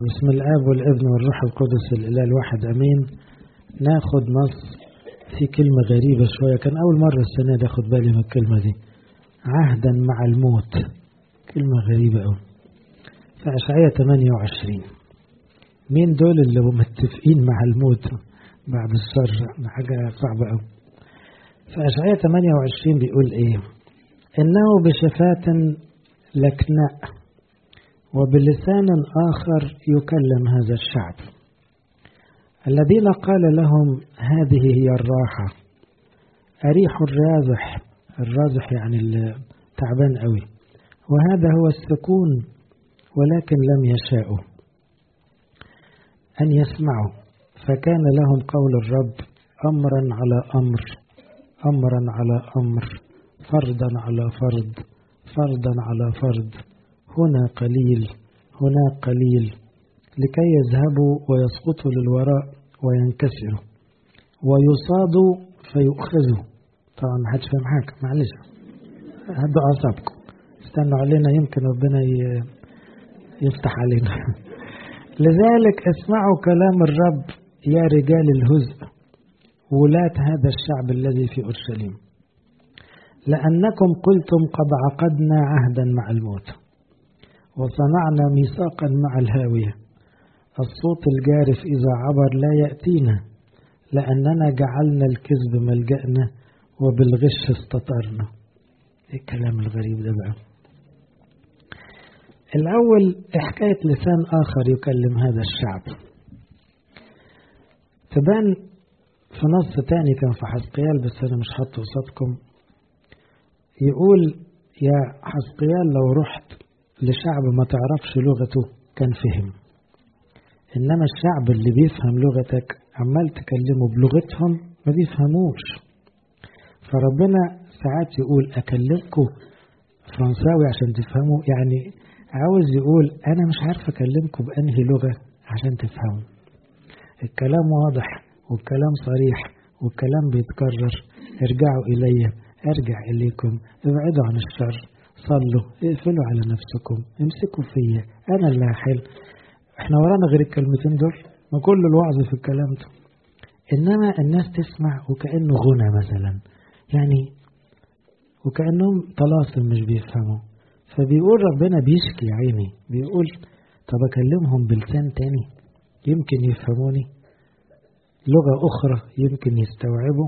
بسم الآب والابن والروح القدس الإله الواحد أمين. ناخد نص في كلمة غريبة شوية، كان أول مرة السنة دي أخد بالي من الكلمة دي، عهدا مع الموت. كلمة غريبة أوي. في أشعية 28. مين دول اللي متفقين مع الموت بعد الشر؟ حاجة صعبة أوي. في أشعية 28 بيقول إيه؟ إنه بشفاة لكناء وبلسان آخر يكلم هذا الشعب الذين قال لهم هذه هي الراحة. أريح الرازح يعني تعبان قوي، وهذا هو السكون، ولكن لم يشاءوا أن يسمعوا، فكان لهم قول الرب أمرا على أمر، أمرا على أمر، فرضا على فرض، فرضا على فرض، هنا قليل هناك قليل، لكي يذهبوا ويسقطوا للوراء وينكسروا ويصادوا فيؤخذوا. طبعا ما حدش فاهم حاجة، معلش هدوا أعصابكم، استنوا علينا يمكن ربنا يفتح علينا. لذلك اسمعوا كلام الرب يا رجال الهزء، ولاة هذا الشعب الذي في أورشليم، لأنكم قلتم قد عقدنا عهدا مع الموت وصنعنا ميثاقا مع الهاوية. الصوت الجارف إذا عبر لا يأتينا، لأننا جعلنا الكذب ملجأنا وبالغش استطرنا. إيه الكلام الغريب ده بقى؟ الأول حكاية لسان آخر يكلم هذا الشعب، تبان في نص تاني كان في حزقيال بس أنا مش حاطه قصادكم. يقول يا حزقيال لو رحت لشعب ما تعرفش لغته كان فهم، إنما الشعب اللي بيفهم لغتك عمال تكلمه بلغتهم ما بيفهموش. فربنا ساعات يقول أكلمكم فرنساوي عشان تفهموا، يعني عاوز يقول أنا مش عارف أكلمكم بأنهي لغة عشان تفهموا. الكلام واضح والكلام صريح والكلام بيتكرر. ارجعوا إلي أرجع إليكم، ابعدوا عن الشر، صلوا، اقفلوا على نفسكم، امسكوا فيا، أنا اللي هحل. احنا ورانا غير الكلمتين دول، ما كل الوعظ في الكلام ده. إنما الناس تسمع وكأنه غنى مثلا، يعني وكأنهم طلاسم مش بيفهموا. فبيقول ربنا بيشكي عيني، بيقول طب أكلمهم بلسان تاني يمكن يفهموني، لغة أخرى يمكن يستوعبوا.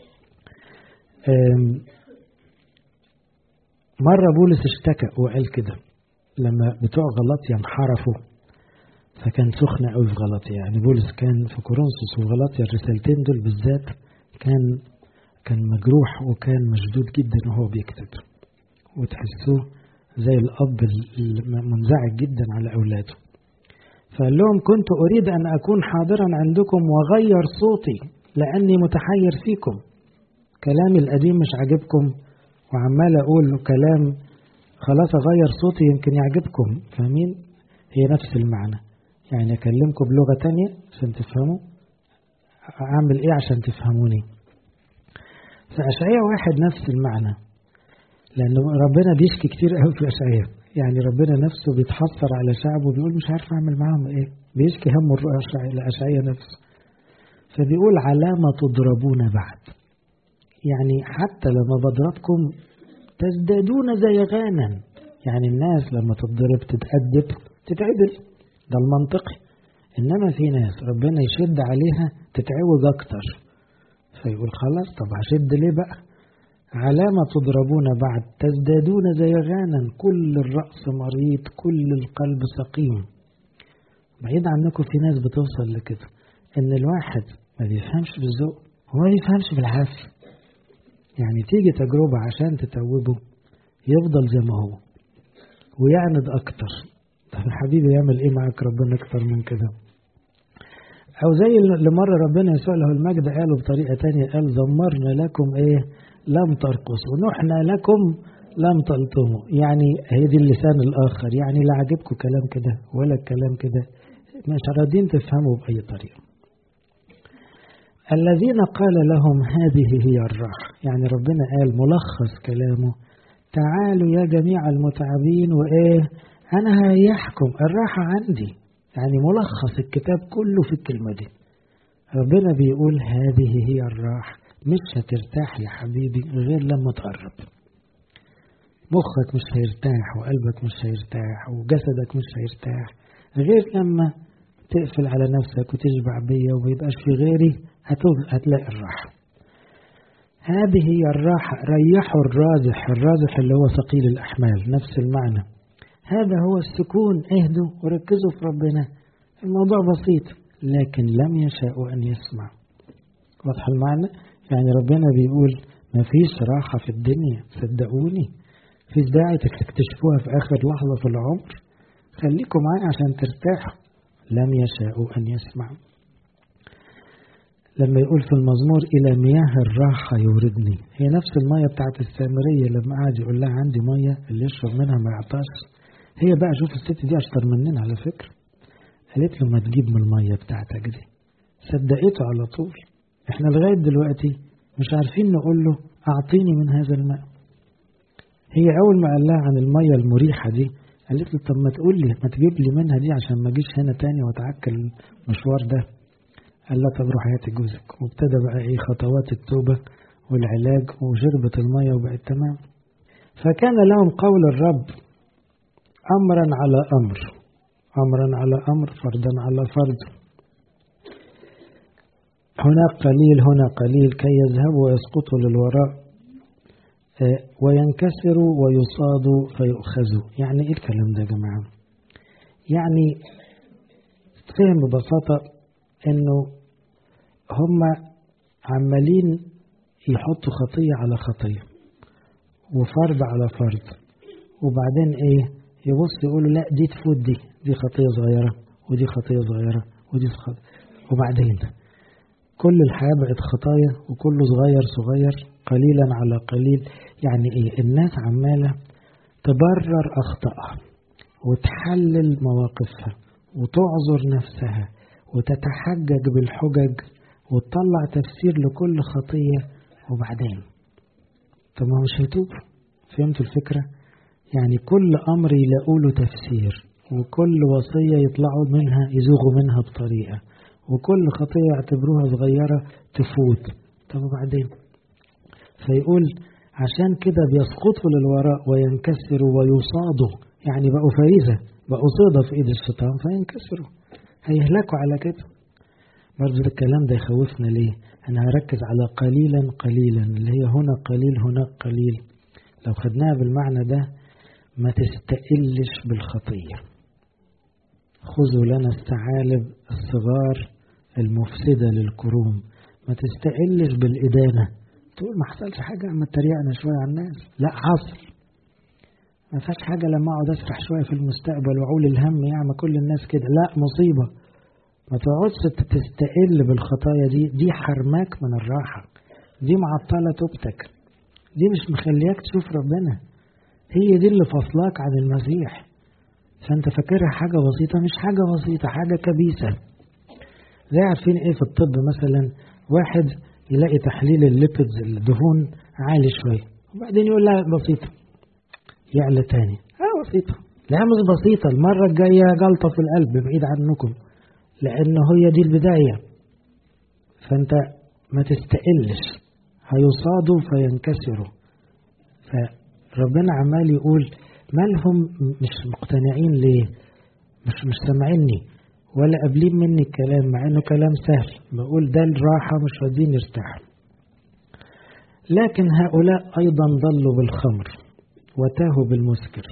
مرة بولس اشتكى وقال كده لما بتوع غلاطيا انحرفوا، فكان سخن قوي في غلاطيا. يعني بولس كان في كورنثوس وغلاطيا الرسالتين دول بالذات كان مجروح وكان مشدود جدا وهو بيكتب، وتحسوه زي الأب المنزعج جدا على أولاده. فقال لهم كنت أريد أن أكون حاضرا عندكم وغير صوتي لأني متحير فيكم. كلامي القديم مش عاجبكم وعمال أقول كلام، خلاص أغير صوتي يمكن يعجبكم. فاهمين؟ هي نفس المعنى، يعني أكلمكم بلغة تانية عشان تفهموا. أعمل إيه عشان تفهموني؟ فأشعية 1 نفس المعنى، لأن ربنا بيشكي كتير قوي في أشعية. يعني ربنا نفسه بيتحسر على شعبه وبيقول مش عارف أعمل معاهم إيه، بيشكي همه لأشعية نفسه. فبيقول علامة تضربون بعد، يعني حتى لما بضربكم تزدادون زيغانا. يعني الناس لما تضرب تتأدب تتعدل، ده المنطقي. إنما في ناس ربنا يشد عليها تتعوج أكتر، فيقول خلاص طب هشد ليه بقى؟ علامة تضربون بعد تزدادون زيغانا، كل الرأس مريض كل القلب سقيم. بعيد عنكم في ناس بتوصل لكده، إن الواحد ما بيفهمش بالذوق وما بيفهمش بالعافية. يعني تيجي تجربة عشان تتوبه يفضل زي ما هو ويعند أكتر. طب حبيبي يعمل إيه معك ربنا أكتر من كده؟ أو زي اللي مرة ربنا يسوع له المجد قاله بطريقة تانية، قال زمرنا لكم إيه لم ترقصوا، نحنا لكم لم تلطموا. يعني هي دي اللسان الآخر، يعني لا عجبكم كلام كده ولا الكلام كده، مش راضين تفهموا بأي طريقة. الذين قال لهم هذه هي الراحة، يعني ربنا قال ملخص كلامه تعالوا يا جميع المتعبين وإيه أنا هريحكم، الراحة عندي، يعني ملخص الكتاب كله في الكلمة دي. ربنا بيقول هذه هي الراحة، مش هترتاح يا حبيبي غير لما تقرب. مخك مش هيرتاح وقلبك مش هيرتاح وجسدك مش هيرتاح غير لما تقفل على نفسك وتشبع بيا وميبقاش في غيري، هتلاقي الراحة. هذه هي الراحة. ريحوا الرازح، الرازح اللي هو ثقيل الأحمال، نفس المعنى. هذا هو السكون. اهدوا وركزوا في ربنا، الموضوع بسيط. لكن لم يشاءوا أن يسمع. واضح المعنى؟ يعني ربنا بيقول ما فيش راحة في الدنيا، صدقوني في داعي تكتشفوها في آخر لحظة في العمر. خليكم معايا عشان ترتاحوا. لم يشاءوا أن يسمعوا. لما يقول في المزمور إلى مياه الراحة يوردني، هي نفس المية بتاعت السامرية لما قعد يقول لها عندي مية اللي يشرب منها ما يعطاش. هي بقى شوف الست دي أشطر مننا على فكرة، قالت له ما تجيب من المية بتاعتك دي. صدقته على طول. احنا لغاية دلوقتي مش عارفين نقول له أعطيني من هذا الماء. هي أول ما قال لها عن المية المريحة دي قالت له طب ما تقول لي، ما تجيب لي منها دي عشان ما اجيش هنا تاني واتعكل المشوار ده. قال لها طب روح هاتي جوزك. وابتدى بقى خطوات التوبة والعلاج، وشربت المية وبقت تمام. فكان لهم قول الرب أمرا على أمر، أمرا على أمر، فردا على فرد. هنا قليل هنا قليل كي يذهبوا ويسقطوا للوراء وينكسروا ويصادوا فيؤخذوا. يعني ايه الكلام ده يا جماعة؟ يعني فهم ببساطة انه هم عمالين يحطوا خطية على خطية وفرد على فرد، وبعدين يبص يقولوا لا دي تفوت دي خطية صغيرة ودي خطية صغيرة ودي خطية، وبعدين كل الحياة بقت خطايا وكله صغير قليلا على قليل. يعني الناس عمالة تبرر أخطائها وتحلل مواقفها وتعذر نفسها وتتحجج بالحجج وتطلع تفسير لكل خطية، وبعدين طب ما مش هيتوب. فهمتوا الفكرة؟ يعني كل أمر يلاقوا له تفسير، وكل وصية يطلعوا منها يزوغوا منها بطريقة، وكل خطية يعتبروها صغيرة تفوت. طب وبعدين؟ فيقول عشان كده بيسقطوا للوراء وينكسروا ويصادوا، يعني بقوا فريزة، بقوا صيدة في ايد الشيطان فينكسروا، هيهلكوا على كده. برضو الكلام ده يخوفنا ليه؟ انا هركز على قليلا قليلا اللي هي هنا قليل هناك قليل. لو خدناها بالمعنى ده ما تستقلش بالخطية. خذوا لنا الثعالب الصغار المفسدة للكروم. ما تستقلش بالإدانة، تقول ما حصلش حاجة اما اتريقنا شوية على الناس. لا حصل، ما فيهاش حاجة لما اقعد اسرح شوية في المستقبل واقول الهم ما كل الناس كده. لا، مصيبة. ما تقعدش تستقل بالخطايا دي حرماك من الراحة، دي معطلة توبتك، دي مش مخلياك تشوف ربنا، هي دي اللي فصلاك عن المسيح. فانت فاكرها حاجة بسيطة، مش حاجة بسيطة، حاجة كبيسة. زي عارفين في الطب مثلا واحد يلاقي تحليل الليبيدز الدهون عالي شوية وبعدين يقول لا بسيطة، يعلى تاني بسيطة. لا مش بسيطة، المرة الجاية جلطة في القلب بعيد عنكم، لأنه هي دي البداية. فأنت ما تستقلش، هيصادوا فينكسروا. فربنا عمال يقول مالهم مش مقتنعين ليه؟ مش سامعيني ولا قابلين مني الكلام، مع انه كلام سهل. بقول ده الراحة مش راضيين يرتاحوا. لكن هؤلاء أيضا ضلوا بالخمر وتاهوا بالمسكر.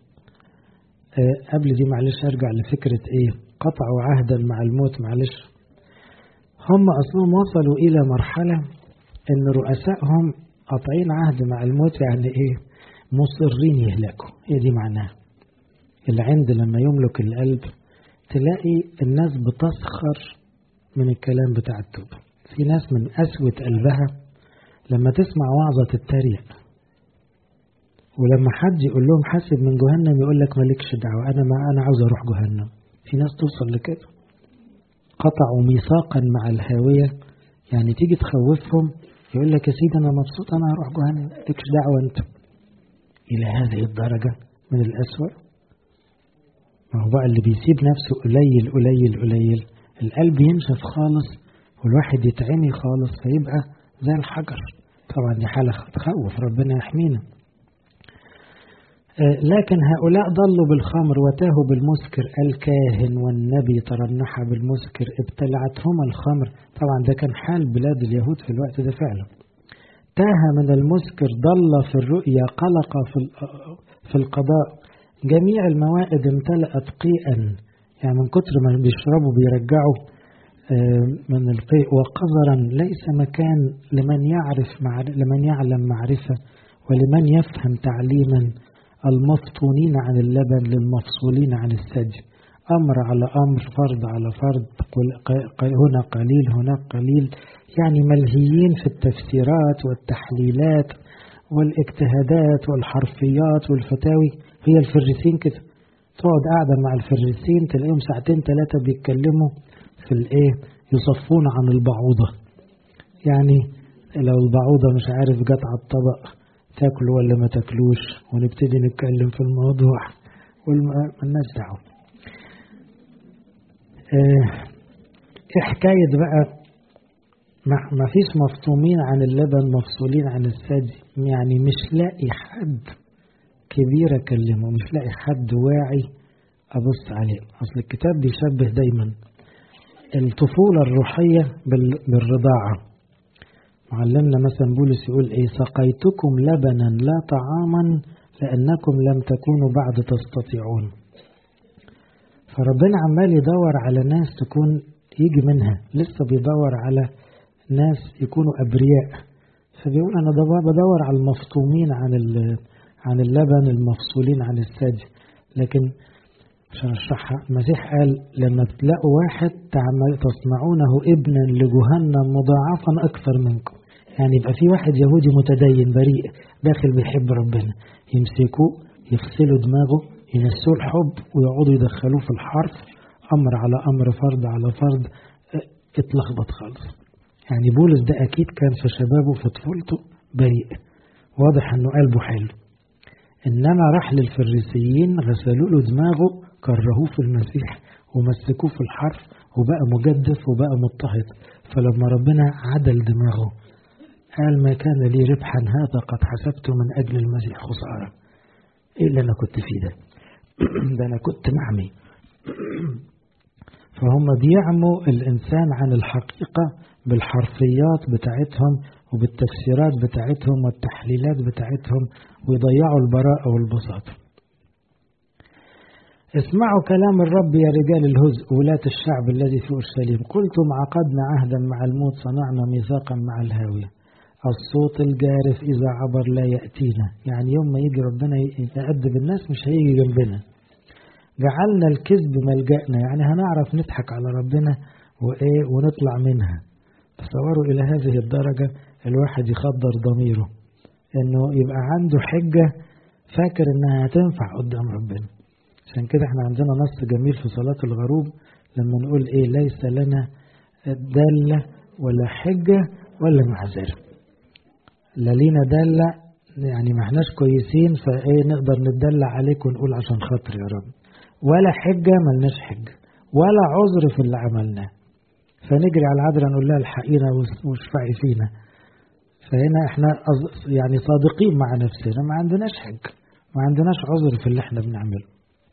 قبل دي معلش أرجع لفكرة قطعوا عهدا مع الموت. معلش هم أصلاً وصلوا إلى مرحلة إن رؤسائهم قاطعين عهد مع الموت، يعني مصرين يهلكوا. هي دي معناها. العند لما يملك القلب تلاقي الناس بتسخر من الكلام بتاع التوبة. في ناس من قسوة قلبها لما تسمع وعظة تتريق، ولما حد يقول لهم حاسب من جهنم يقول لك مالكش دعوة، أنا عاوز أروح جهنم. في ناس توصل لكده. قطعوا ميثاقا مع الهاوية، يعني تيجي تخوفهم يقول لك يا سيدي أنا مبسوط أنا هروح جهنم، مالكش دعوة أنت. إلى هذه الدرجة من الأسوأ. ما هو بقى اللي بيسيب نفسه قليل قليل قليل القلب ينشف خالص والواحد يتعمي خالص فيبقى زي الحجر. طبعا دي حالة تخوف، ربنا يحمينا. لكن هؤلاء ضلوا بالخمر وتاهوا بالمسكر، الكاهن والنبي ترنحا بالمسكر ابتلعتهما الخمر. طبعا ده كان حال بلاد اليهود في الوقت ده فعلا. تاه من المسكر، ضل في الرؤيا، قلق في القضاء، جميع الموائد امتلأت قيئا، يعني من كتر ما بيشربوا بيرجعوا من القيء، وقذرا ليس مكان لمن يعلم معرفة ولمن يفهم تعليما، المفطونين عن اللبن للمفصولين عن الثدي، أمر على أمر، فرض على فرض، هنا قليل هناك قليل، يعني ملهيين في التفسيرات والتحليلات والاجتهادات والحرفيات والفتاوي. هي الفريسين كده، تقعد قاعدة مع الفريسين تلاقيهم ساعتين ثلاثة بيتكلموا في الايه، يصفون عن البعوضة، يعني لو البعوضة مش عارف جت على الطبق تاكلوا ولا ما تاكلوش، ونبتدي نتكلم في الموضوع والناس دعوة. ايه حكاية بقى ما فيش مفطومين عن اللبن مفصولين عن الثدي، يعني مش لاقي حد كبير اكلمه، مش لاقي حد واعي ابص عليه. اصل الكتاب بيشبه دايما الطفولة الروحية بالرضاعة. معلمنا مثلا بولس يقول ايه، سقيتكم لبنا لا طعاما لأنكم لم تكونوا بعد تستطيعون. فربنا عمال يدور على ناس تكون يجي منها، لسه بيدور على ناس يكونوا أبرياء. فبيقول أنا بدور على المفطومين عن اللبن، المفصولين عن الثدي. لكن عشان أشرحها، المسيح قال لما تلاقوا واحد تصنعونه ابنا لجهنم مضاعفا أكثر منكم، يعني يبقى في واحد يهودي متدين بريء داخل بيحب ربنا، يمسكوه يغسلوا دماغه ينسوه الحب ويقعدوا يدخلوه في الحرف، أمر على أمر، فرض على فرض، اتلخبط خالص. يعني بولس ده أكيد كان في شبابه في طفولته بريء، واضح أنه قلبه حلو، إنما راح للفريسيين غسلوا له دماغه، كرهوه في المسيح ومسكوه في الحرف وبقى مجدف وبقى مضطهد. فلما ربنا عدل دماغه قال ما كان لي ربحا هذا قد حسبته من أجل المسيح خسارة. إيه اللي أنا كنت فيه ده؟ ده أنا كنت معمي. فهم بيعموا الإنسان عن الحقيقة بالحرفيات بتاعتهم وبالتفسيرات بتاعتهم والتحليلات بتاعتهم، ويضيعوا البراءة والبساطة. اسمعوا كلام الرب يا رجال الهزء ولاة الشعب الذي في أورشليم، قلتم عقدنا عهدا مع الموت، صنعنا ميثاقا مع الهاوية، الصوت الجارف إذا عبر لا يأتينا، يعني يوم ما يجي ربنا يأدب الناس مش هيجي جنبنا. جعلنا الكذب ملجأنا، يعني هنعرف نضحك على ربنا ونطلع منها. تصوروا إلى هذه الدرجة الواحد يخدر ضميره إنه يبقى عنده حجة فاكر إنها هتنفع قدام ربنا. عشان كده احنا عندنا نص جميل في صلاة الغروب لما نقول ايه، ليس لنا دالة ولا حجة ولا معذرة. لا لينا دالة يعني ما احناش كويسين فايه نقدر نتدلع عليك ونقول عشان خاطر يا رب، ولا حجة ملناش حجة، ولا عذر في اللي عملناه فنجري على العذراء نقول لها الحقينا واشفعي فينا. فهنا احنا يعني صادقين مع نفسنا، ما عندناش حجة، ما عندناش عذر في اللي احنا بنعمله.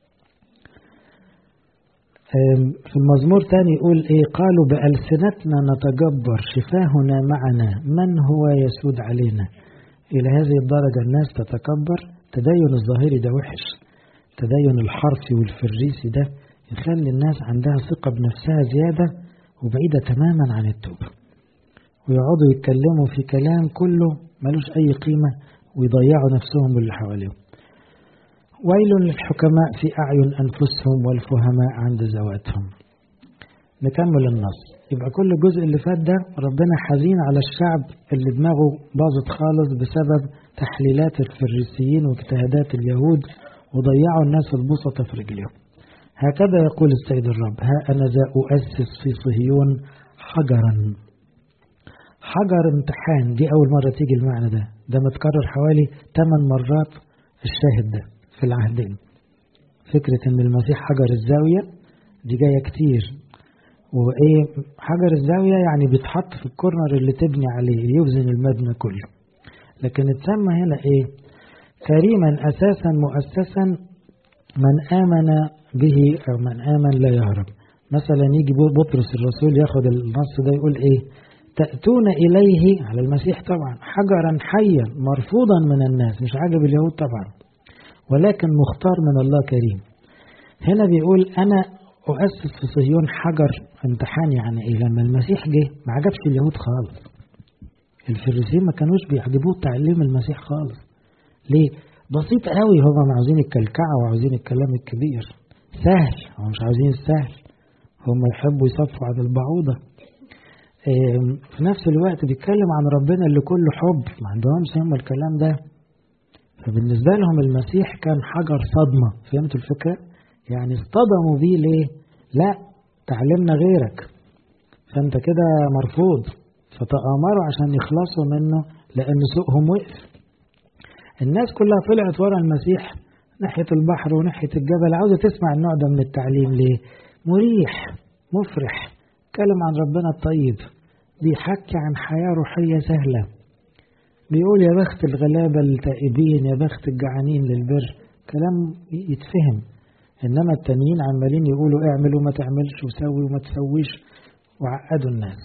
في المزمور تاني يقول ايه، قالوا بألسنتنا نتجبر، شفاهنا معنا، من هو يسود علينا. إلى هذه الدرجة الناس تتكبر. تدين الظاهري ده وحش، تدين الحرفي والفريسي ده يخلي الناس عندها ثقة بنفسها زيادة وبعيدة تماما عن التوبة، ويقعدوا يتكلموا في كلام كله ملوش أي قيمة ويضيعوا نفسهم باللي حواليهم. ويل للحكماء في أعين أنفسهم والفهماء عند ذواتهم. نكمل النص. يبقى كل جزء اللي فات ده ربنا حزين على الشعب اللي دماغه باظت خالص بسبب تحليلات الفريسيين واجتهادات اليهود وضيعوا الناس البسطة في رجلهم. هكذا يقول السيد الرب، ها أنا ذا أؤسس في صهيون حجرا. حجر امتحان، دي أول مرة تيجي المعنى ده متكرر حوالي 8 مرات الشاهد ده في العهدين. فكرة ان المسيح حجر الزاوية دي جاية كتير. وايه حجر الزاوية؟ يعني بيتحط في الكورنر اللي تبني عليه يوزن المبنى كله. لكن اتسمى هنا ايه؟ كريما اساسا مؤسسا من آمن به او من آمن لا يهرب. مثلا يجي بطرس الرسول ياخد النص ده يقول ايه؟ تأتون إليه على المسيح طبعا حجرا حيا مرفوضا من الناس، مش عاجب اليهود طبعا، ولكن مختار من الله كريم. هنا بيقول أنا أؤسس في صهيون حجر. امتحان يعني إيه؟ لما المسيح جه ما عجبش اليهود خالص. الفريسيين ما كانوش بيعجبوه تعليم المسيح خالص. ليه؟ بسيط قوي، هم عاوزين الكلكعة وعاوزين الكلام الكبير. سهل، هم مش عاوزين السهل، هم يحبوا يصفوا عن البعوضة. في نفس الوقت بيتكلم عن ربنا اللي كله حب، ما عندهمش هم الكلام ده. فبالنسبة لهم المسيح كان حجر صدمة. فهمتوا الفكرة؟ يعني اصطدموا بيه. ليه؟ لا تعلمنا غيرك، فانت كده مرفوض. فتآمروا عشان يخلصوا منه لأن سوقهم وقف. الناس كلها طلعت ورا المسيح ناحية البحر وناحية الجبل، عاوزة تسمع النوع ده من التعليم. ليه؟ مريح مفرح، كلام عن ربنا الطيب، بيحكي عن حياة روحية سهلة، بيقول يا بخت الغلابة التائبين، يا بخت الجعانين للبر، كلام يتفهم. إنما التانيين عمالين يقولوا اعمل وما تعملش وسوي وما تسويش وعقدوا الناس.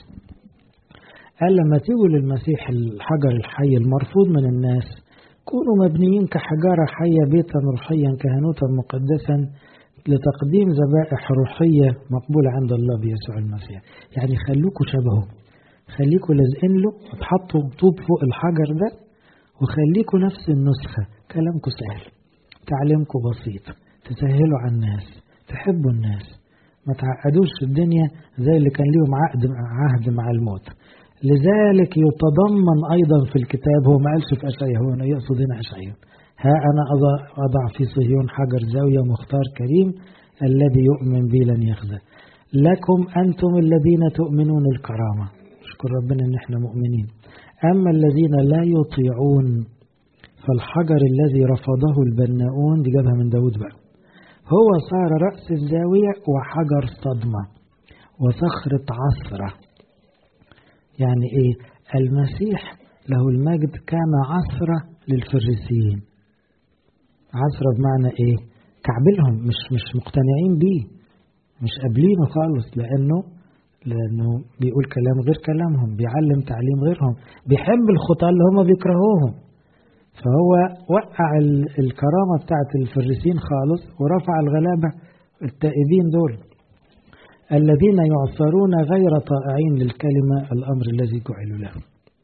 قال لما تيجوا للمسيح الحجر الحي المرفوض من الناس، كونوا مبنيين كحجارة حية بيتا روحيا كهنوتا مقدسا لتقديم ذبائح روحية مقبولة عند الله بيسوع المسيح. يعني خلوكوا شبهه، خليكوا لازقين له وتحطوا طوب فوق الحجر ده، وخليكوا نفس النسخة. كلامكوا سهل، تعليمكوا بسيط، تسهلوا على الناس، تحبوا الناس، ما تعقدوش الدنيا زي اللي كان ليهم عهد مع الموت. لذلك يتضمن أيضا في الكتاب، هو ما قالش في أشعياء، هو يقصد هنا أشعياء، ها أنا أضع في صهيون حجر زاوية مختار كريم الذي يؤمن بي لن يخزى. لكم أنتم الذين تؤمنون الكرامة، شكر ربنا إن احنا مؤمنين. أما الذين لا يطيعون فالحجر الذي رفضه البناؤون، دي جابها من داود بقى، هو صار رأس الزاوية وحجر صدمة وصخرة عصرة. يعني ايه؟ المسيح له المجد كان عصرة للفريسيين. عصرة بمعنى ايه؟ كعبلهم، مش مقتنعين بيه، مش قابلينه خالص، لانه بيقول كلام غير كلامهم، بيعلم تعليم غيرهم، بيحب الخطاة اللي هم بيكرهوهم. فهو وقع الكرامة بتاعت الفريسيين خالص ورفع الغلابة التائبين دول الذين يعصرون غير طائعين للكلمة الأمر الذي جعلوا له.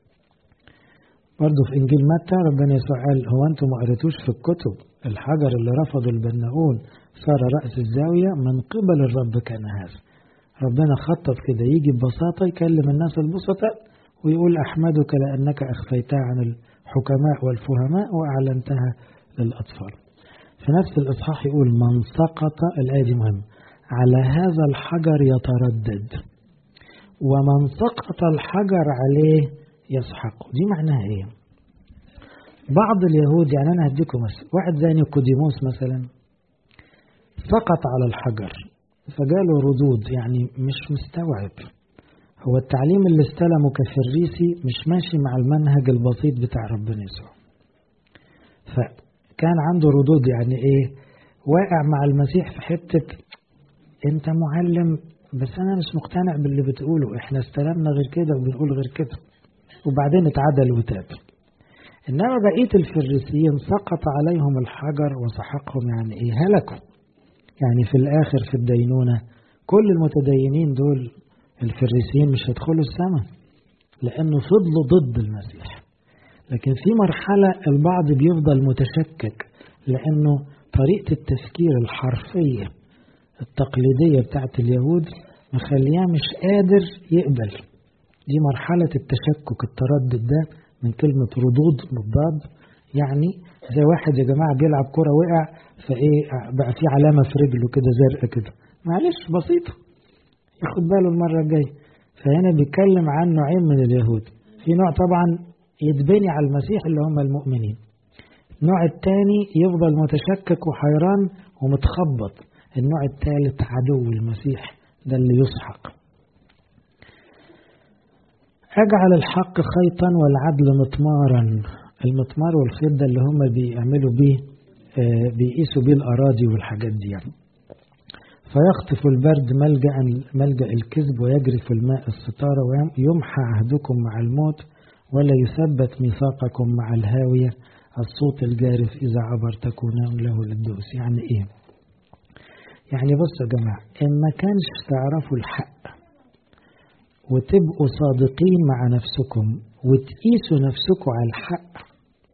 برضو في إنجيل متى ربنا يسوع قال هو أنتم ما قريتوش في الكتب الحجر اللي رفضوا البناؤون صار رأس الزاوية؟ من قبل الرب كان هذا. ربنا خطط كده، يجي ببساطة يكلم الناس البسطاء ويقول أحمدك لأنك أخفيتها عن الحكماء والفهماء وأعلنتها للأطفال. في نفس الإصحاح يقول من سقط، الآية دي مهمة، على هذا الحجر يتردد ومن سقط الحجر عليه يسحق. دي معناها ايه؟ بعض اليهود، يعني انا هديكم مثلا، واحد زي نيقوديموس مثلا سقط على الحجر فجاله ردود، يعني مش مستوعب، هو التعليم اللي استلمه كفريسي مش ماشي مع المنهج البسيط بتاع ربنا يسوع، فكان عنده ردود. يعني ايه؟ واقع مع المسيح في حتة انت معلم بس انا مش مقتنع باللي بتقوله، احنا استلمنا غير كده وبنقول غير كده، وبعدين اتعدل وتاب. انما بقية الفريسيين سقط عليهم الحجر وسحقهم. يعني ايه؟ هلكوا. يعني في الاخر في الدينونة كل المتدينين دول الفريسيين مش هيدخلوا السماء لانه فضلوا ضد المسيح. لكن في مرحلة البعض بيفضل متشكك لانه طريقة التفكير الحرفية التقليدية بتاعت اليهود مخليها مش قادر يقبل. دي مرحلة التشكك، التردد ده من كلمة ردود مضاد. يعني زي واحد يا جماعة بيلعب كرة وقع فايه بقى في علامة في رجله كده زرقاء كده، معلش بسيطة ياخد باله المرة الجاية. فهنا بيتكلم عن نوعين من اليهود، في نوع طبعا يتبني على المسيح اللي هم المؤمنين، النوع الثاني يفضل متشكك وحيران ومتخبط. النوع الثالث عدو المسيح، ده اللي يسحق. أجعل الحق خيطا والعدل مطمارا. المطمار والخيط ده اللي هم بيعملوا بيه بيقيسوا بيه الأراضي والحاجات دي يعني. فيخطف البرد ملجأ الكذب، ويجرف الماء الستارة، ويمحى عهدكم مع الموت، ولا يثبت ميثاقكم مع الهاوية. الصوت الجارف إذا عبر تكونون له للدوس. يعني إيه؟ يعني بصوا يا جماعة، إن ما كانش تعرفوا الحق وتبقوا صادقين مع نفسكم وتقيسوا نفسكم على الحق،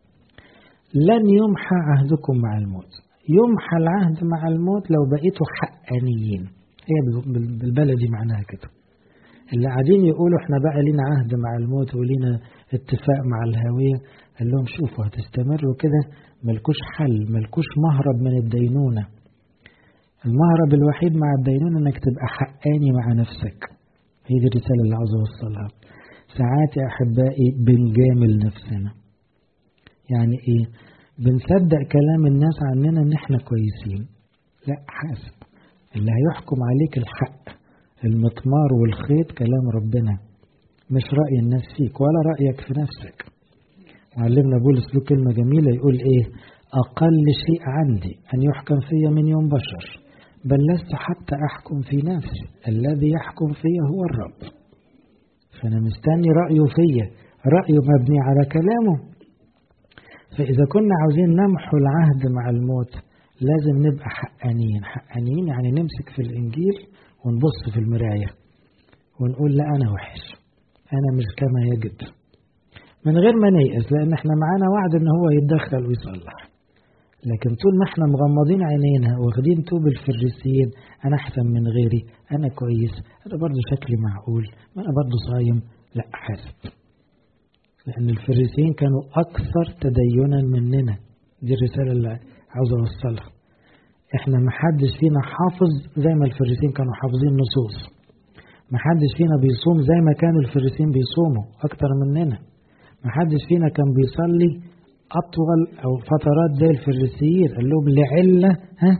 لن يمحى عهدكم مع الموت. يمحى العهد مع الموت لو بقيتوا حقانيين. هي بالبلدي معناها كده. اللي قاعدين يقولوا احنا بقى لنا عهد مع الموت ولينا اتفاق مع الهوية، قال لهم شوفوا هتستمروا كده ملكوش حل، ملكوش مهرب من الدينونة. المهرب الوحيد مع الدينونة انك تبقى حقاني مع نفسك. هي دي الرسالة اللي عاوز اوصلها. ساعات يا احبائي بنجامل نفسنا. يعني ايه؟ بنصدق كلام الناس عننا ان احنا كويسين. لا، حاسب. اللي هيحكم عليك الحق، المطمار والخيط كلام ربنا، مش رأي الناس فيك ولا رأيك في نفسك. معلمنا بولس له كلمة جميلة يقول ايه؟ اقل شيء عندي ان يحكم في من يوم بشر، بل لست حتى احكم في نفسي، الذي يحكم في هو الرب. فانا مستني رأيه فيا، رأيه مبني على كلامه. فإذا كنا عاوزين نمحو العهد مع الموت لازم نبقى حقانيين. حقانيين يعني نمسك في الإنجيل ونبص في المراية ونقول لا أنا وحش، أنا مش كما يجب، من غير ما نيأس، لأن احنا معانا وعد ان هو يتدخل ويصلح. لكن طول ما احنا مغمضين عينينا واخدين توب الفريسيين، أنا أحسن من غيري، أنا كويس، أنا برضو شكلي معقول، ما أنا برضو صايم، لا حاسب. لأن الفريسيين كانوا أكثر تدينا مننا. دي الرسالة اللي عاوز أوصلها. إحنا محدش فينا حافظ زي ما الفريسيين كانوا حافظين نصوص. محدش فينا بيصوم زي ما كانوا الفريسيين بيصوموا أكتر مننا. محدش فينا كان بيصلي أطول أو فترات زي الفريسيين. قال لهم لعلة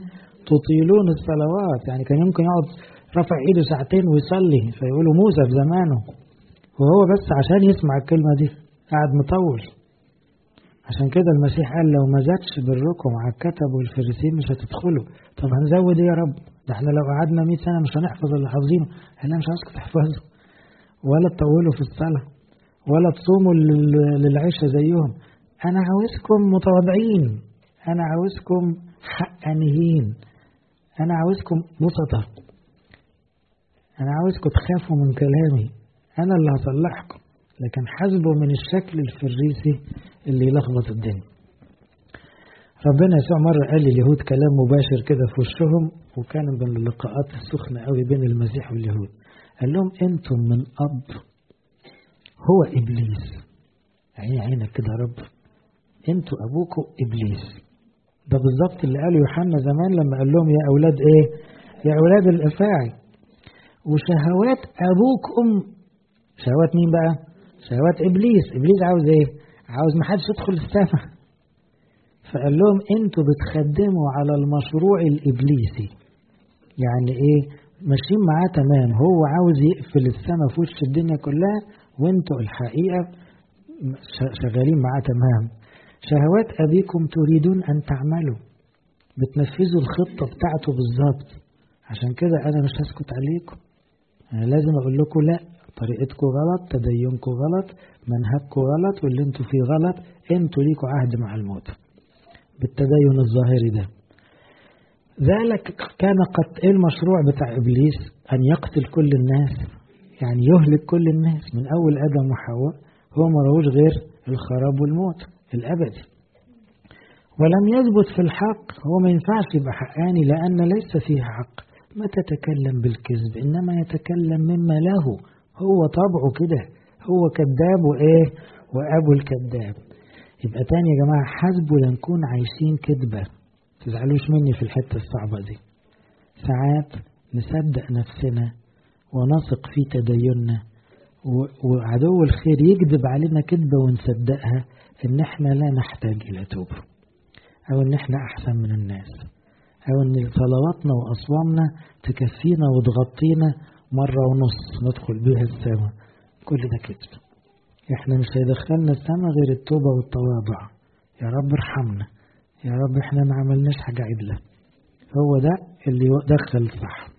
تطيلون الصلوات. يعني كان يمكن يقعد رفع إيده ساعتين ويصلي، فيقولوا موسى في زمانه، وهو بس عشان يسمع الكلمة دي قاعد مطول. عشان كده المسيح قال لو ما زادش بركم على الكتب والفريسين مش هتدخلوا. طب هنزود ايه يا رب؟ ده احنا لو قعدنا 100 سنة مش هنحفظ اللي حافظينه. انا مش عاوزكم تحفظوا ولا تطولوا في الصلاة ولا تصوموا للعشاء زيهم. انا عاوزكم متواضعين، انا عاوزكم حقانيين، انا عاوزكم بسطة، انا عاوزكم تخافوا من كلامي، أنا اللي هصلحكم. لكن حاسبوا من الشكل الفريسي اللي يلخبط الدنيا. ربنا يسوع مرة قال لليهود كلام مباشر كده في وشهم، وكان من اللقاءات السخنة قوي بين المسيح واليهود. قال لهم أنتم من أب هو إبليس. عينك كده يا رب، أنتم أبوكم إبليس. ده بالضبط اللي قاله يوحنا زمان لما قال لهم يا أولاد إيه؟ يا أولاد الأفاعي، وشهوات أبوكم. شهوات مين بقى؟ شهوات إبليس. إبليس عاوز إيه؟ عاوز ما حدش يدخل السماء. فقال لهم أنتوا بتخدموا على المشروع الإبليسي. يعني إيه؟ ماشيين معاه تمام، هو عاوز يقفل السماء في وش الدنيا كلها، وأنتوا الحقيقة شغالين معاه تمام. شهوات أبيكم تريدون أن تعملوا، بتنفذوا الخطة بتاعته بالظبط. عشان كده أنا مش هسكت عليكم، أنا لازم أقول لكم لا، طريقتكم غلط، تدينكم غلط، منهجكم غلط، واللي انتوا فيه غلط. انتوا ليكوا عهد مع الموت بالتدين الظاهري ده. ذلك كان قد المشروع بتاع إبليس أن يقتل كل الناس، يعني يهلك كل الناس من أول آدم وحواء. هو ما رأوش غير الخراب والموت الأبدي. ولم يثبت في الحق. هو ما ينفعش يبقى حقاني لأن ليس فيه حق. ما تتكلم بالكذب، إنما يتكلم مما له. هو طبعه كده، هو كذاب وإيه وأبو الكذاب. يبقى تاني يا جماعة، حسبوا لنكون عايشين كذبة. تزعلوش مني في الحتة الصعبة دي. ساعات نصدق نفسنا ونثق في تديننا، وعدو الخير يكذب علينا كذبة ونصدقها، إن إحنا لا نحتاج إلى توبة، أو إن إحنا أحسن من الناس، أو أن صلواتنا وأصوامنا تكفينا وتغطينا مرة ونص ندخل بيها السماء. كل ده كذب. إحنا مش هيدخلنا السماء غير التوبة والتواضع. يا رب ارحمنا، يا رب إحنا ما عملناش حاجة عدلة. هو ده اللي يدخل صح.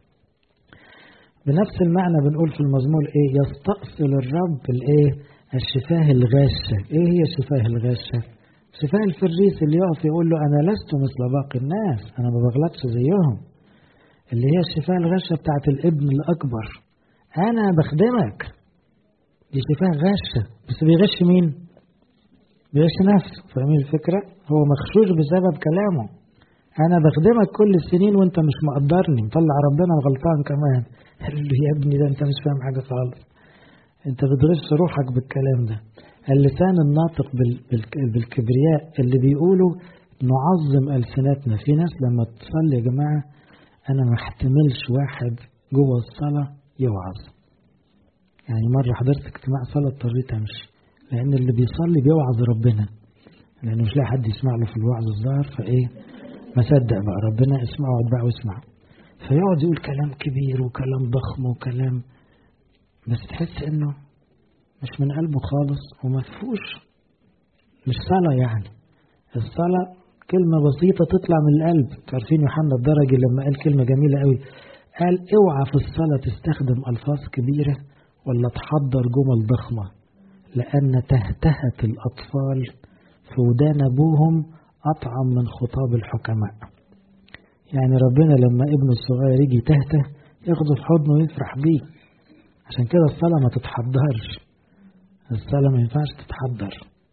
بنفس المعنى بنقول في المزمور إيه؟ يستأصل الرب الإيه؟ الشفاه الغاشة. إيه هي الشفاه الغاشة؟ شفاه الفريس اللي يقف يقول له أنا لست مثل باقي الناس، أنا ما بغلطش زيهم. اللي هي الشفاه الغاشة بتاعت الابن الأكبر، أنا بخدمك. دي شفاه غاشة، بس بيغش مين؟ بيغش نفسه. فاهمين الفكرة؟ هو مخشوش بسبب كلامه. أنا بخدمك كل السنين وأنت مش مقدرني، مطلع ربنا غلطان كمان. قال له يا ابني ده أنت مش فاهم حاجة خالص، أنت بتغش روحك بالكلام ده. اللسان الناطق بالكبرياء اللي بيقولوا نعظم ألسنتنا. في ناس لما تصلي يا جماعة أنا ما احتملش واحد جوه الصلاة يوعظ. يعني مرة حضرت اجتماع صلاة اضطريت أمشي، لأن اللي بيصلي بيوعظ ربنا، لأنه مش لاقي حد يسمع له في الوعظ الظاهر، فإيه ما صدق بقى ربنا اسمعه واتبعه واسمع. فيقعد يقول كلام كبير وكلام ضخم وكلام، بس تحس إنه مش من قلبه خالص وما فيهوش، مش صلاة. يعني الصلاة كلمة بسيطة تطلع من القلب. عارفين يوحنا الدرجي لما قال كلمة جميلة قوي، قال اوعى في الصلاة تستخدم ألفاظ كبيرة ولا تحضر جمل ضخمة، لأن تهتهت الأطفال في ودان أبوهم أطعم من خطاب الحكماء. يعني ربنا لما ابنه الصغير يجي تهته ياخده في حضنه ويفرح بيه. عشان كده الصلاة ما تتحضرش، الصلاة ما ينفعش تتحضر.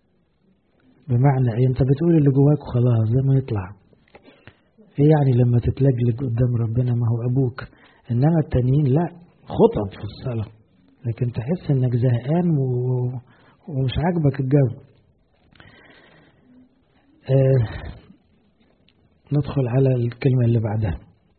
بمعنى ايه؟ انت بتقول اللي جواك وخلاص زي ما يطلع. ايه يعني لما تتلجلج قدام ربنا؟ ما هو ابوك. انما التانيين لا، خطب في الصلاة، لكن تحس انك زهقان ومش عاجبك الجو. ندخل على الكلمة اللي بعدها.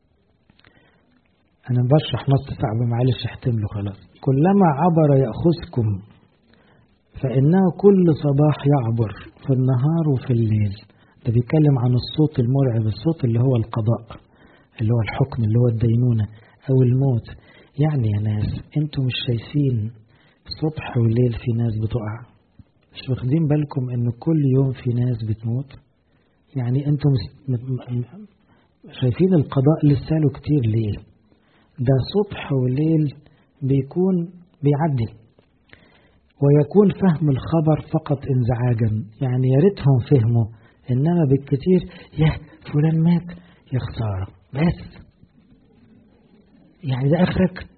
انا بشرح نص صعب معلش احتمله خلاص. كلما عبر يأخذكم فإنه كل صباح يعبر في النهار وفي الليل. ده بيتكلم عن الصوت المرعب، الصوت اللي هو القضاء، اللي هو الحكم، اللي هو الدينونة أو الموت. يعني يا ناس انتوا مش شايفين صبح وليل في ناس بتقع؟ مش واخدين بالكم ان كل يوم في ناس بتموت؟ يعني انتوا شايفين القضاء لسه له كتير ليه؟ ده صبح وليل بيكون بيعدي. ويكون فهم الخبر فقط انزعاجا. يعني يا ريتهم فهموا، انما بالكثير يا فلان مات يا خساره بس. يعني ده اخرك؟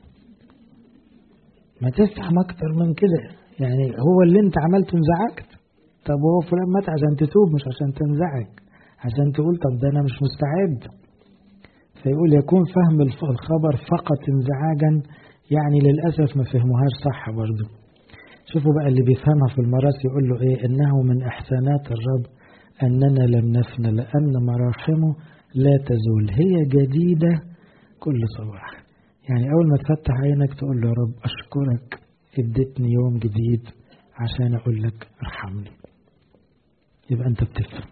ما تفهم اكتر من كده. يعني هو اللي انت عملته انزعجت، طب وهو فلان مات عشان تتوب مش عشان تنزعج، عشان تقول طب ده انا مش مستعد. فيقول يكون فهم الخبر فقط انزعاجا، يعني للاسف ما فهموهاش صح برضه. شوفوا بقى اللي بيفهمها في المراس يقول له ايه؟ انه من احسانات الرب اننا لم نفنى لان مراحمه لا تزول، هي جديدة كل صباح. يعني اول ما تفتح عينك تقول له يا رب اشكرك اديتني يوم جديد عشان اقول لك ارحمني. يبقى انت بتفهم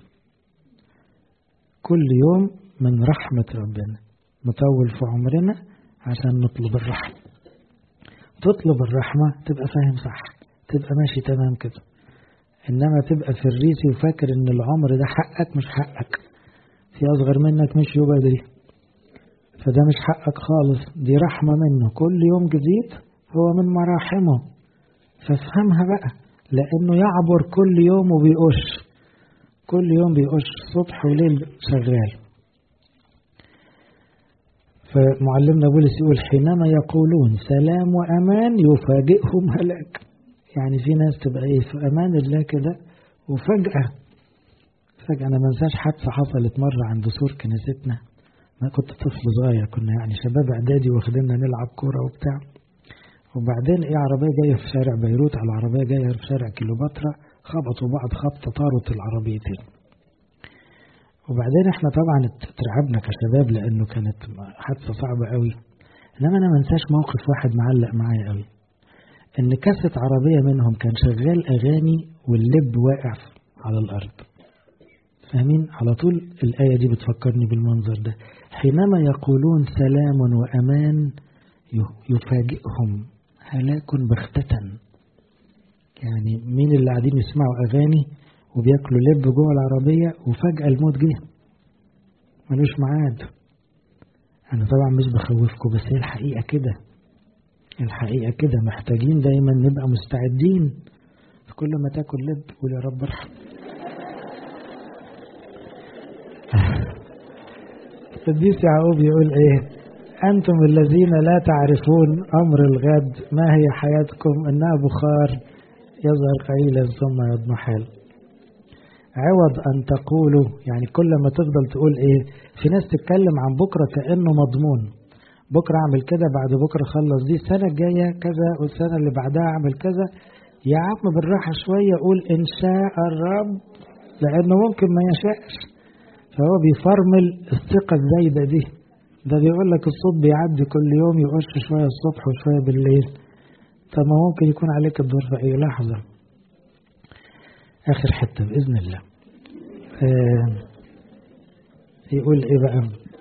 كل يوم من رحمة ربنا، مطول في عمرنا عشان نطلب الرحمة. تطلب الرحمة تبقى فاهم صح، تبقى ماشي تمام كده. إنما تبقى في الريسي وفاكر إن العمر ده حقك، مش حقك. في أصغر منك مشيوا بدري، فده مش حقك خالص، دي رحمة منه. كل يوم جديد هو من مراحمه، فافهمها بقى، لأنه يعبر كل يوم وبيقش، كل يوم بيقش صبح وليل شغال. فمعلمنا بولس يقول حينما يقولون سلام وأمان يفاجئهم هلاك. يعني في ناس تبقى ايه في امان الله كده وفجأة انا ما انساش حادثة حصلت مرة عند سور كنيستنا. ما كنت طفل صغير، كنا يعني شباب اعدادي واخديننا نلعب كورة وبتاع، وبعدين ايه عربية جاية في شارع بيروت على عربية جاية في شارع كيلوباترا، خبطوا بعض خبطة طارت العربيتين. وبعدين احنا طبعا اترعبنا كشباب لانه كانت حادثة صعبة قوي. انما انا ما انساش موقف واحد معلق معايا قوي، ان كاسة عربية منهم كان شغال اغاني واللب واقع على الارض. فاهمين؟ على طول الآية دي بتفكرني بالمنظر ده. حينما يقولون سلام وأمان يفاجئهم هلاك بغتة. يعني مين اللي قاعدين يسمعوا أغاني وبياكلوا لب جوه العربية وفجأة الموت جه ملوش معاد. أنا طبعا مش بخوفكم، بس هي الحقيقة كده، الحقيقة كده. محتاجين دايما نبقى مستعدين في كل ما تاكل لب قول يا رب ارحم. القديس يعقوب يقول ايه؟ أنتم الذين لا تعرفون أمر الغد ما هي حياتكم، إنها بخار يظهر قليلا ثم يضمحل. عوض أن تقولوا، يعني كل ما تفضل تقول إيه، في ناس تتكلم عن بكرة كأنه مضمون، بكرة أعمل كده، بعد بكرة خلص دي، السنة الجاية كذا، والسنة اللي بعدها أعمل كذا. يا عم بالراحة شوية، قول إن شاء الرب، لأنه ممكن ما يشاءش. فهو بيفرمل الثقة الزايدة دي. ده بيقول لك الصوت بيعدي كل يوم، يقش شوية الصبح وشوية بالليل. طب ما ممكن يكون عليك الدور في أي لحظة. آخر حتة بإذن الله. يقول إيه بقى؟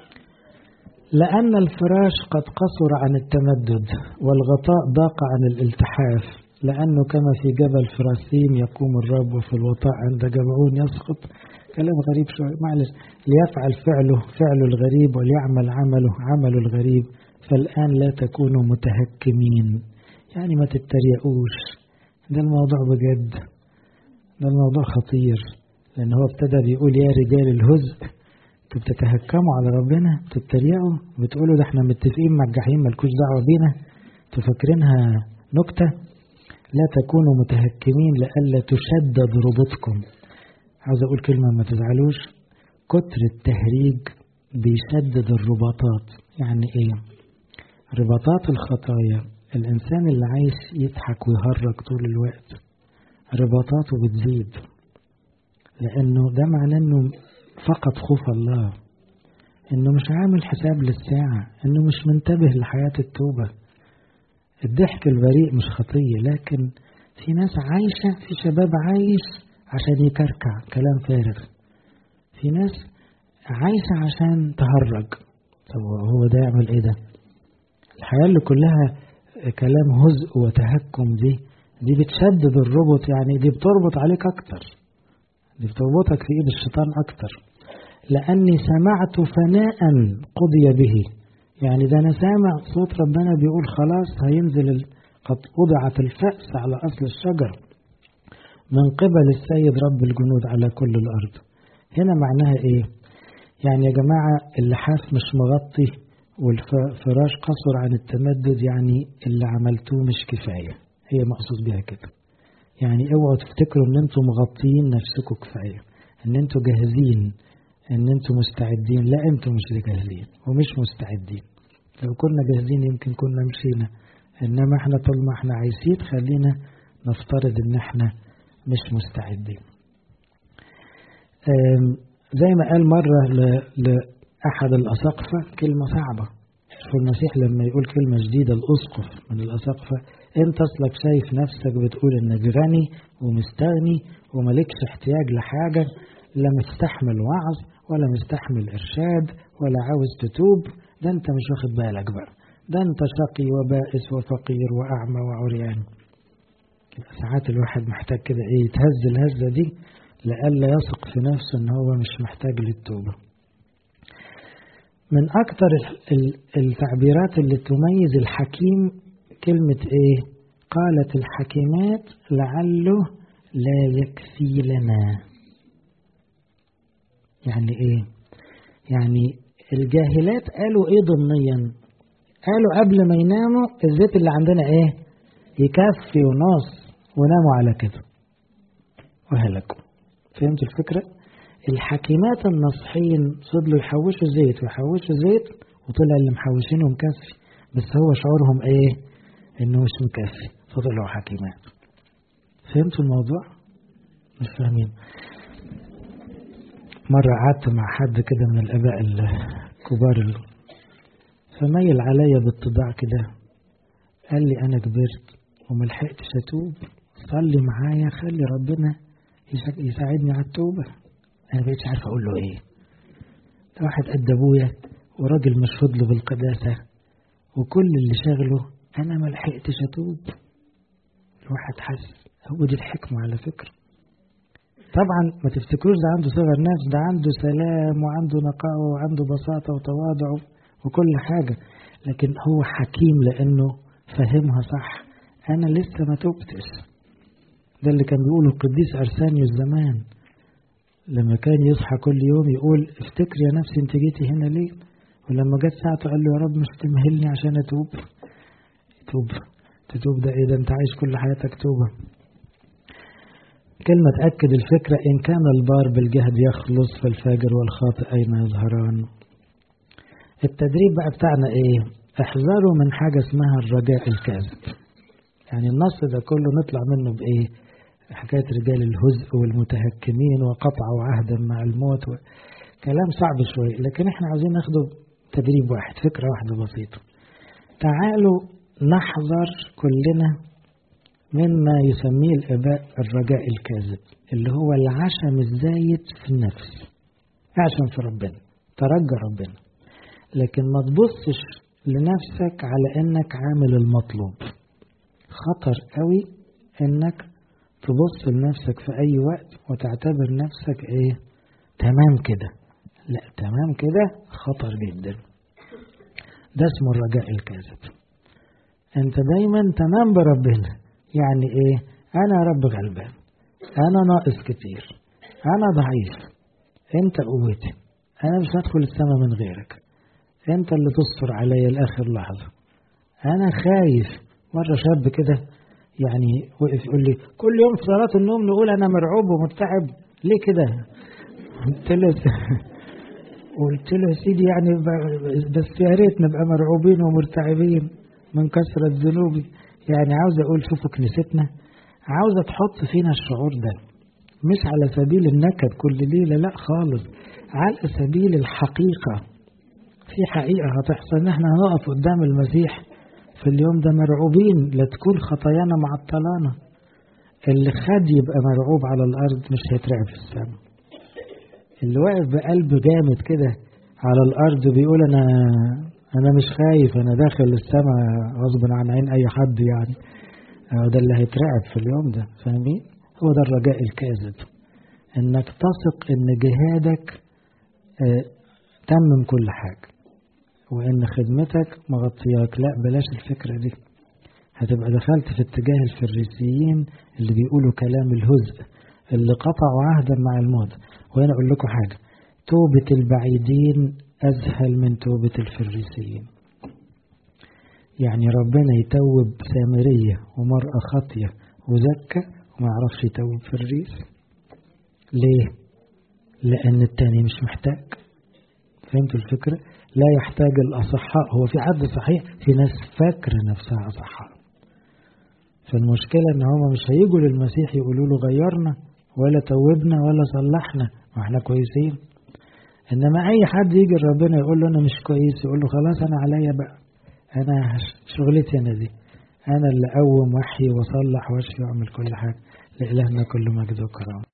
لأن الفراش قد قصر عن التمدد والغطاء ضاق عن الالتحاف، لأنه كما في جبل فراسيم يقوم الرب وفي الوطاء عند جبعون يسقط. كلام غريب شوية، معلش. ليفعل فعله الغريب، وليعمل عمله الغريب. فالآن لا تكونوا متهكمين، يعني ما تتريقوش. ده الموضوع بجد، ده الموضوع خطير، لأن هو ابتدى بيقول يا رجال الهزء، انتوا بتتهكموا على ربنا، بتتريقوا، بتقولوا ده احنا متفقين مع الجحيم مالكوش دعوة بينا، انتوا فاكرينها نكتة. لا تكونوا متهكمين لئلا تشدد ربطكم. عاوز اقول كلمة ما تزعلوش، كتر التهريج بيشدد الرباطات. يعني ايه؟ رباطات الخطايا، الانسان اللي عايش يضحك ويهرج طول الوقت رباطاته بتزيد، لانه ده معناه انه فقط خوف الله، انه مش عامل حساب للساعة، انه مش منتبه لحياة التوبة. الضحك البريء مش خطية، لكن في ناس عايشة، في شباب عايش عشان يكركع كلام فارغ، في ناس عايشة عشان تهرج. طب هو ده يعمل ايه؟ ده الحياة اللي كلها كلام هزء وتهكم، دي بتشدد الربط، يعني دي بتربط عليك اكتر، دي بتربطك في ايد الشيطان اكتر. لاني سمعت فناء قضي به، يعني ده انا سامع صوت ربنا بيقول خلاص هينزل، قد وضعت الفأس على اصل الشجر من قبل السيد رب الجنود على كل الارض. هنا معناها ايه؟ يعني يا جماعة اللحاف مش مغطي والفراش قصر عن التمدد، يعني اللي عملتوه مش كفاية، هي مقصود بها كده. يعني اوعوا تفتكروا ان انتم مغطيين نفسكم كفاية، ان انتم جاهزين، ان انتم مستعدين. لا، انتم مش جاهزين ومش مستعدين. لو كنا جاهزين يمكن كنا مشينا، انما احنا طول ما احنا عايزين خلينا نفترض ان احنا مش مستعدين. زي ما قال مرة لأحد الأساقفة كلمة صعبة، فالمسيح لما يقول كلمة جديدة الأسقف من الأساقفة، انت اصلك شايف نفسك بتقول انك غني ومستغني وملكش احتياج لحاجة، لا مستحمل وعظ ولا مستحمل إرشاد ولا عاوز تتوب، ده انت مش واخد بالك بقى، ده انت شقي وبائس وفقير وأعمى وعريان. ساعات الواحد محتاج كده ايه، يتهز الهزة دي لألا يثق في نفسه ان هو مش محتاج للتوبة. من اكتر التعبيرات اللي تميز الحكيم كلمة ايه؟ قالت الحكيمات لعله لا يكفي لنا. يعني ايه؟ يعني الجاهلات قالوا ايه ضمنيا؟ قالوا قبل ما يناموا الزيت اللي عندنا ايه؟ يكفي ونص، وناموا على كده وهلكوا. فهمت الفكرة؟ الحكيمات النصحين فضلوا يحوشوا زيت ويحوشوا زيت، وطلع اللي محوشينه مكفي، بس هو شعورهم ايه؟ انه مش مكفي، فضلوا حكيمات. فهمتوا الموضوع؟ مش فاهمين. مرة قعدت مع حد كده من الاباء الكبار فميل عليا بالطباع كده، قال لي انا كبرت وملحقتش اتوب، صلي معايا خلي ربنا يساعدني على التوبة. انا بقيتش عارف اقول له ايه. ده واحد قد ابويا وراجل مشهود له بالقداسة، وكل اللي شغله أنا ما لحقتش أتوب. الواحد حس هو دي الحكمة على فكرة. طبعا ما تفتكروش ده عنده صغر نفس، ده عنده سلام وعنده نقاء وعنده بساطة وتواضع وكل حاجة، لكن هو حكيم لأنه فهمها صح. أنا لسه ما توبتش. ده اللي كان بيقوله القديس أرسانيوس زمان لما كان يصحى كل يوم يقول افتكر يا نفسي انت جيتي هنا ليه، ولما جت ساعته قال له يا رب مش تمهلني عشان أتوب. تتوب ده ايه؟ ده انت عايش كل حياتك توبة. كلمة تأكد الفكرة، إن كان البار بالجهد يخلص فالفاجر والخاطئ أين يظهران. التدريب بقى بتاعنا ايه؟ احذروا من حاجة اسمها الرجاء الكاذب. يعني النص ده كله نطلع منه بإيه؟ حكاية رجال الهزء والمتهكمين وقطعوا عهدا مع الموت كلام صعب شوي، لكن احنا عايزين ناخده تدريب واحد، فكرة واحدة بسيطة. تعالوا نحذر كلنا مما يسميه الآباء الرجاء الكاذب، اللي هو العشم الزايد في النفس. عشم في ربنا، ترجى ربنا، لكن ما تبصش لنفسك على انك عامل المطلوب. خطر قوي انك تبص لنفسك في اي وقت وتعتبر نفسك ايه؟ تمام كده. لا، تمام كده خطر جدا. ده اسمه الرجاء الكاذب. انت دايما تمام بربنا، يعني ايه؟ انا رب غلبان، انا ناقص كتير، انا ضعيف، انت قوتي، انا مش هدخل السماء من غيرك، انت اللي تصبر عليا لاخر لحظة، انا خايف. مرة شاب كده يعني وقف يقول لي كل يوم في صلاة النوم نقول انا مرعوب ومتعب، ليه كده؟ قلت له يا سيدي يعني بس يا ريت نبقى مرعوبين ومرتعبين من كثرة ذنوبي. يعني عاوز اقول شوفوا كنيستنا عاوزة تحط فينا الشعور ده، مش على سبيل النكد كل ليلة، لا خالص، على سبيل الحقيقة. في حقيقة هتحصل ان احنا هنقف قدام المسيح في اليوم ده مرعوبين، لا تكون خطايانا معطلانا. اللي خد يبقى مرعوب على الارض مش هيترعب في السماء. اللي واقف بقلب جامد كده على الارض بيقول انا مش خايف، انا داخل السماء غصب عن عين اي حد، يعني ده اللي هيترعب في اليوم ده. فاهمين؟ هو ده الرجاء الكاذب، انك تثق ان جهادك تمم كل حاجة وان خدمتك مغطياك. لا، بلاش الفكرة دي، هتبقى دخلت في اتجاه الفريسيين اللي بيقولوا كلام الهزء، اللي قطعوا عهدا مع الموت. وهنا اقول لكم حاجة، توبة البعيدين أسهل من توبة الفريسيين. يعني ربنا يتوب سامرية ومرأة خاطية وزكى وما يعرفش يتوب فريس. ليه؟ لأن التاني مش محتاج. فهمتوا الفكرة؟ لا يحتاج الأصحاء. هو في حد صحيح، في ناس فاكرة نفسها أصحاء. فالمشكلة إن هم مش هيجوا للمسيح يقولوا له غيرنا ولا توبنا ولا صلحنا واحنا كويسين. انما اي حد يجي ربنا يقول له انا مش كويس، يقول له خلاص انا عليا بقى، انا شغلتي انا دي، انا اللي اقوم واحيي واصلح واشفي واعمل كل حاجه. لإلهنا كل مجد وكرامه.